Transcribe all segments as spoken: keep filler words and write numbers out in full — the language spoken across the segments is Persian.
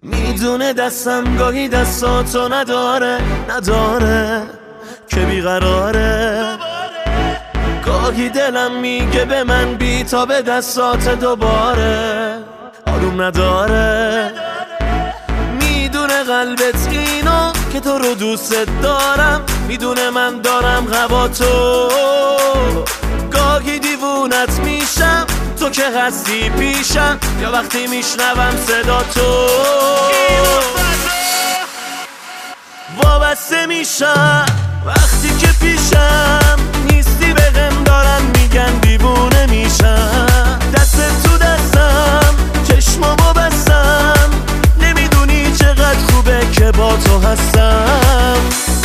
میدونه دستم گاهی دستاتو نداره نداره که بیقراره. گاهی دلم میگه به من بی تا به دستات دوباره آروم نداره. میدونه قلبت اینو که تو رو دوست دارم، میدونه من دارم هوا تو. گاهی دیوونت میشم تو که هستی پیشم، یا وقتی میشنوم صدا تو وابسته میشم. وقتی که پیشم نیستی بهم دارن میگن دیوونه میشم. دست تو دستم چشمامو بستم، نمیدونی چقدر خوبه که با تو هستم.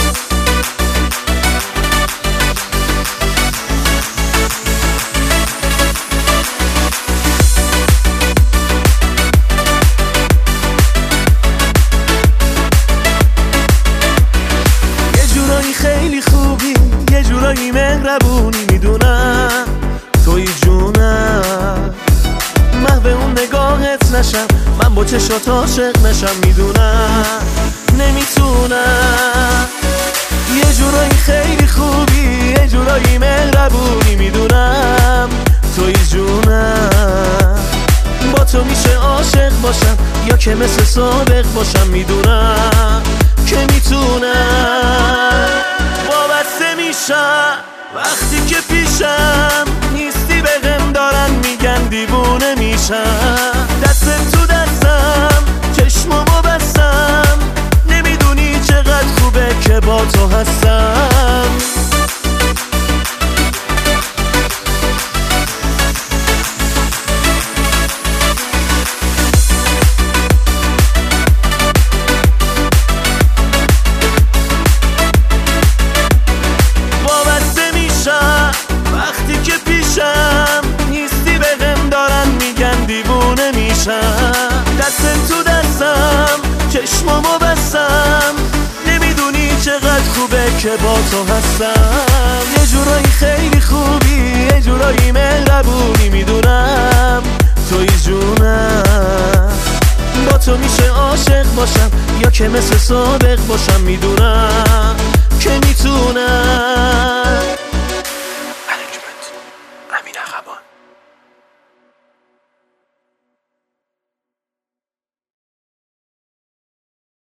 خیلی خوبی یه جورایی مهربونی، میدونم توی جونم. محو اون نگاهت نشم، من با چشات عاشق نشم، میدونم نمیتونم. یه جورایی خیلی خوبی یه جورایی مهربونی، میدونم توی جونم. با تو میشه عاشق باشم یا که مثل سابق باشم، میدونم که میتونم. وابسته میشم وقتی که پیشم نیستی بهم دارن میگن دیوونه میشم. دست تو دستم چشمامو بستم، نمیدونی چقدر خوبه که با تو هستم. دست تو دستم چشمامو بستم، نمیدونی چقدر خوبه که با تو هستم. یه جورایی خیلی خوبی یه جورایی مهربونی، میدونم توی جونم. با تو میشه عاشق باشم یا که مثل سابق باشم، میدونم